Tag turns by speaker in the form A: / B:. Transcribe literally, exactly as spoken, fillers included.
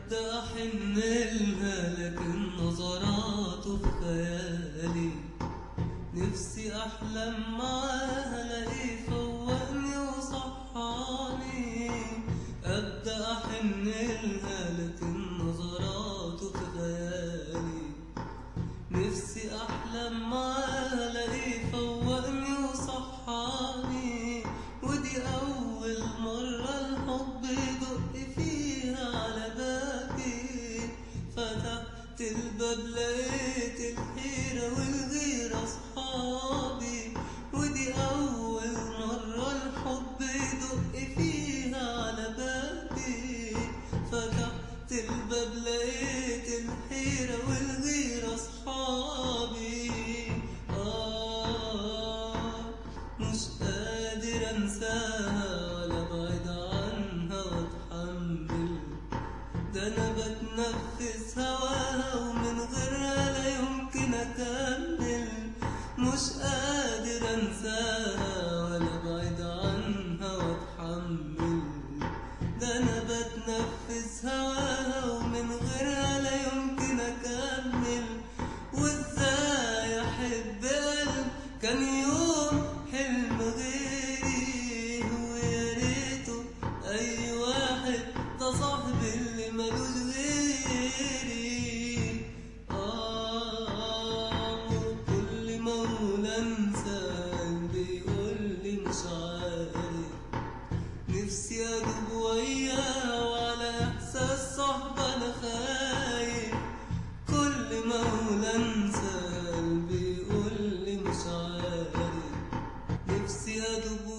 A: أبدأ أحن لها لكن نظراته في خيالي. نفسي أحلم معاها ألاقيه فوقني وصحاني. أبدأ أحن لها لكن نظراته في خيالي. نفسي أحلم معاها ألاقيه فوقني وصحاني. ودي أول مرة الحب يدق فيها على بابي. فتحت الباب لقيت الحيرة والغيرة أصحابي. ودي أول مرة الحب يدق فيها على بابي. فتحت الباب لقيت الحيرة والغيرة أصحابي. آه مش قادر أنساها ولا أبعد عنها وأتحمل. ده أنا بتنفس هواها ومن غيرها لا يمكن أكمل. مش قادر أنساها ولا أبعد عنها وأتحمل. ده أنا بتنفس هواها ومن غيرها لا يمكن أكمل. وإزاي أحب قلب كان يوم حلم غيري. ويا ريته أي واحد ده صاحبي اللي ملوش غيري. آه كل ما أقول أنسى قلبي يقولي مش عارف. نفسي أدوب وياه وعلى إحساس صحبة أنا خايف. كل ما أقول أنسى قلبي يقولي مش عارف. نفسي أدوب